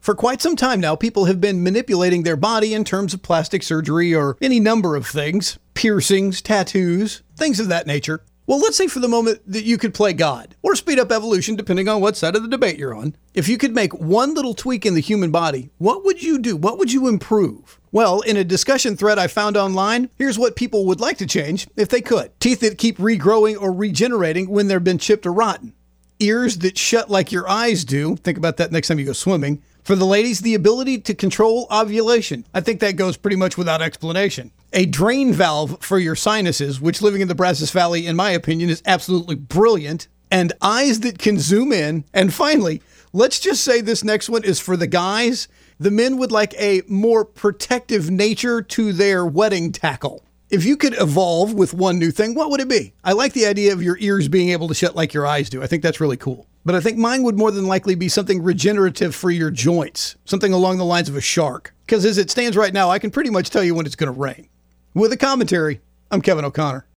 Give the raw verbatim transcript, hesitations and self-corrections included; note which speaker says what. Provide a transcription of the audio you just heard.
Speaker 1: For quite some time now, people have been manipulating their body in terms of plastic surgery or any number of things, piercings, tattoos, things of that nature. Well, let's say for the moment that you could play God or speed up evolution, depending on what side of the debate you're on. If you could make one little tweak in the human body, what would you do? What would you improve? Well, in a discussion thread I found online, here's what people would like to change if they could. Teeth that keep regrowing or regenerating when they've been chipped or rotten. Ears that shut like your eyes do. Think about that next time you go swimming. For the ladies, the ability to control ovulation. I think that goes pretty much without explanation. A drain valve for your sinuses, which living in the Brazos Valley, in my opinion, is absolutely brilliant. And eyes that can zoom in. And finally, let's just say this next one is for the guys. The men would like a more protective nature to their wedding tackle. If you could evolve with one new thing, what would it be? I like the idea of your ears being able to shut like your eyes do. I think that's really cool. But I think mine would more than likely be something regenerative for your joints, something along the lines of a shark. Because as it stands right now, I can pretty much tell you when it's going to rain. With a commentary, I'm Kevin O'Connor.